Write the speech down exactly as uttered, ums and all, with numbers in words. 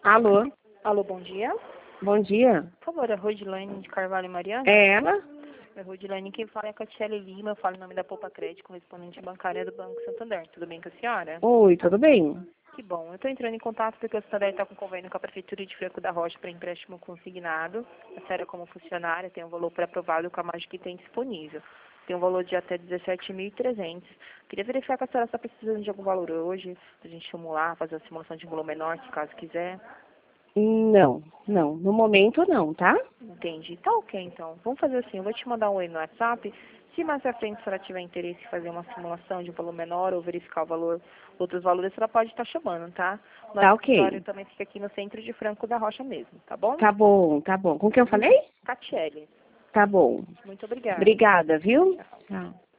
Alô, Alô, bom dia. bom dia. Por favor, a Rodilaine de Carvalho Mariana? É ela? É Rodilaine, quem fala é a Catiele Lima, eu falo em nome da Poupa Crédito, correspondente bancária do Banco Santander. Tudo bem com a senhora? Oi, tudo bem? Que bom. Eu estou entrando em contato porque o Santander está com convênio com a Prefeitura de Franco da Rocha para empréstimo consignado. A senhora, como funcionária, tem um valor pré-aprovado com a margem que tem disponível. Tem um valor de até dezessete mil e trezentos. Queria verificar que a senhora está precisando de algum valor hoje, para a gente simular, fazer uma simulação de um valor menor, se caso quiser. Não, não. No momento não, tá? Entendi. Tá ok, então. Vamos fazer assim, eu vou te mandar um oi no WhatsApp. Se mais à frente a senhora tiver interesse em fazer uma simulação de um valor menor ou verificar o valor, outros valores, a senhora pode estar chamando, tá? Nosso Tá ok. escritório também fica aqui no centro de Franco da Rocha mesmo, tá bom? Tá bom, tá bom. Com quem eu falei? Catiele. Tá bom. Muito obrigada. Obrigada, viu? Tchau.